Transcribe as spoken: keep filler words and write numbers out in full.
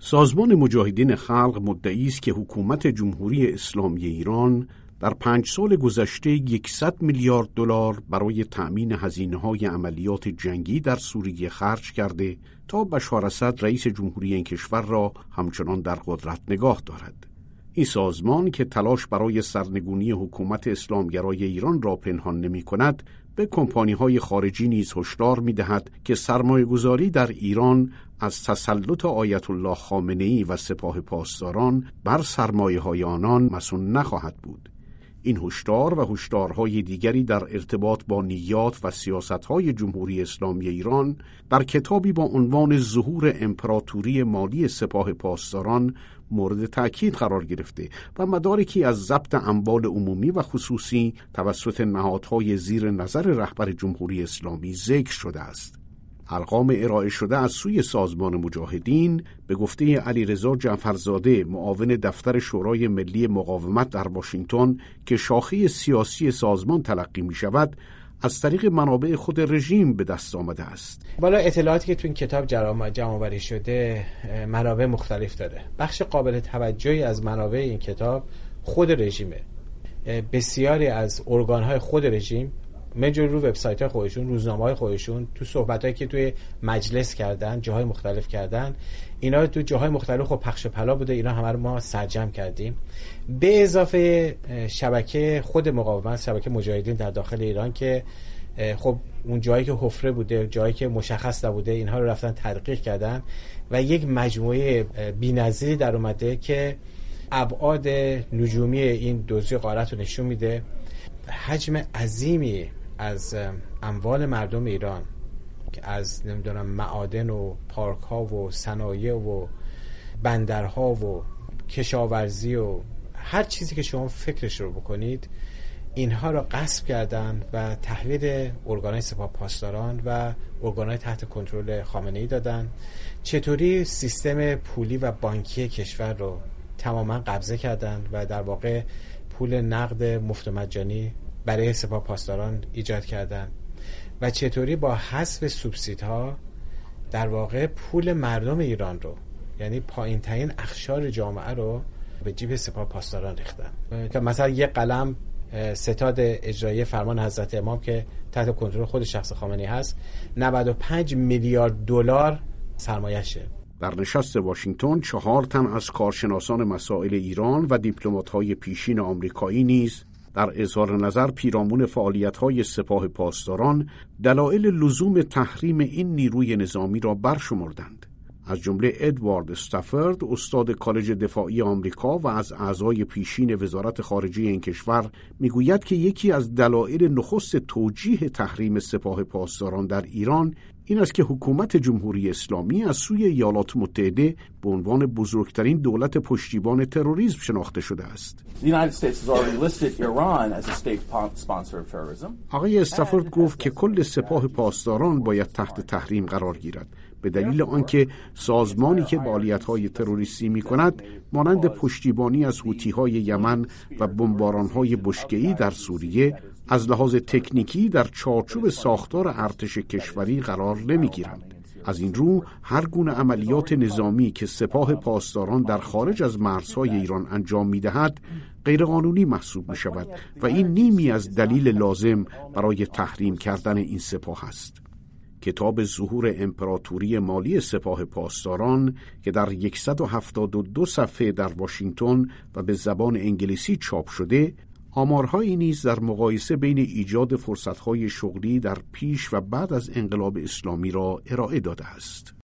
سازمان مجاهدین خلق مدعی است که حکومت جمهوری اسلامی ایران در پنج سال گذشته صد میلیارد دلار برای تأمین هزینه‌های عملیات جنگی در سوریه خرج کرده تا بشار اسد رئیس جمهوری این کشور را همچنان در قدرت نگاه دارد. این سازمان که تلاش برای سرنگونی حکومت اسلامگرای ایران را پنهان نمی‌کند، به کمپانی‌های خارجی نیز هشدار می‌دهد که سرمایه‌گذاری در ایران از تسلط آیت الله خامنه‌ای و سپاه پاسداران بر سرمایه‌های آنان مصون نخواهد بود. این هشدار و هشدارهای دیگری در ارتباط با نیات و سیاست‌های جمهوری اسلامی ایران در کتابی با عنوان ظهور امپراتوری مالی سپاه پاسداران مورد تأکید قرار گرفته و مدارکی از ضبط اموال عمومی و خصوصی توسط نهادهای زیر نظر رهبر جمهوری اسلامی ذکر شده است. ارقام ارائه شده از سوی سازمان مجاهدین به گفته علیرضا جعفرزاده، معاون دفتر شورای ملی مقاومت در واشنگتن که شاخه سیاسی سازمان تلقی می شود، از طریق منابع خود رژیم به دست آمده است. بالا اطلاعاتی که تو این کتاب جمع‌آوری شده منابع مختلف داره. بخش قابل توجهی از منابع این کتاب خود رژیمه. بسیاری از ارگان‌های خود رژیم مجور رو وبسایت‌های خودشون، روزنامه‌های خودشون، تو صحبتایی که توی مجلس کردن، جاهای مختلف کردن، اینا تو جاهای مختلف خب پخش و پلا بوده، اینا همه رو ما سرجم کردیم. به اضافه شبکه خود مقاومت، شبکه مجاهدین در داخل ایران که خب اون جایی که حفره بوده، جایی که مشخص نبوده، اینها رو رفتن تدقیق کردن و یک مجموعه بی‌نظیری در اومده که ابعاد نجومی این دزدی غارت رو نشون میده. حجم عظیمی از اموال مردم ایران که از نمیدونم معادن و پارک ها و صنایع و بندرها و کشاورزی و هر چیزی که شما فکرش رو بکنید، اینها رو غصب کردن و تحویل ارگان‌های سپاه پاسداران و ارگان‌های تحت کنترل خامنه‌ای دادن. چطوری سیستم پولی و بانکی کشور رو تماما قبضه کردن و در واقع پول نقد مفت و مجانی برای سپاه پاسداران ایجاد کردن و چطوری با حذف سوبسیدها در واقع پول مردم ایران رو، یعنی پایین ترین اقشار جامعه رو به جیب سپاه پاسداران ریختن. که مثلا یک قلم ستاد اجرایی فرمان حضرت امام که تحت کنترل خود شخص خامنه‌ای هست، نود و پنج میلیارد دلار سرمایه‌شه. در نشست واشنگتن چهار تن از کارشناسان مسائل ایران و دیپلمات‌های پیشین آمریکایی نیز در اظهار نظر پیرامون فعالیت‌های سپاه پاسداران دلایل لزوم تحریم این نیروی نظامی را برشمردند. از جمله ادوارد استافورد، استاد کالج دفاعی آمریکا و از اعضای پیشین وزارت خارجه این کشور، میگوید که یکی از دلایل نخست توجیه تحریم سپاه پاسداران در ایران این است که حکومت جمهوری اسلامی از سوی ایالات متحده به عنوان بزرگترین دولت پشتیبان تروریسم شناخته شده است. آقای استافورد گفت که کل سپاه پاسداران باید تحت تحریم قرار گیرد، به دلیل آنکه سازمانی که فعالیت‌های تروریستی می‌کند مانند پشتیبانی از حوثی‌های یمن و بمباران‌های بشکه‌ای در سوریه از لحاظ تکنیکی در چارچوب ساختار ارتش کشوری قرار نمی‌گیرند. از این رو هر گونه عملیات نظامی که سپاه پاسداران در خارج از مرزهای ایران انجام می‌دهد غیرقانونی محسوب می‌شود و این نیمی از دلیل لازم برای تحریم کردن این سپاه است. کتاب ظهور امپراتوری مالی سپاه پاسداران که در صد و هفتاد و دو صفحه در واشنگتن و به زبان انگلیسی چاپ شده، آمارهایی نیز در مقایسه بین ایجاد فرصت‌های شغلی در پیش و بعد از انقلاب اسلامی را ارائه داده است.